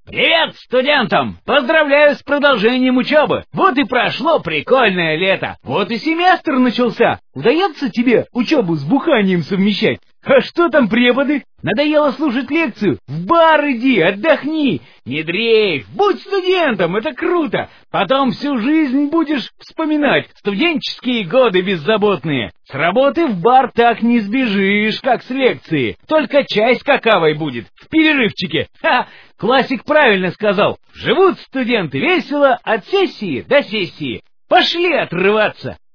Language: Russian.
Привет студентам! Поздравляю с продолжением учебы! Вот и прошло прикольное лето! Вот и семестр начался! Удается тебе учебу с буханием совмещать? А что там преподы? Надоело слушать лекцию? В бар иди, отдохни! Не дрейф, будь студентом, это круто! Потом всю жизнь будешь вспоминать студенческие годы беззаботные. С работы в бар так не сбежишь, как с лекции. Только чай с какавой будет в перерывчике. Ха! Классик правильно сказал. Живут студенты весело от сессии до сессии. Пошли отрываться.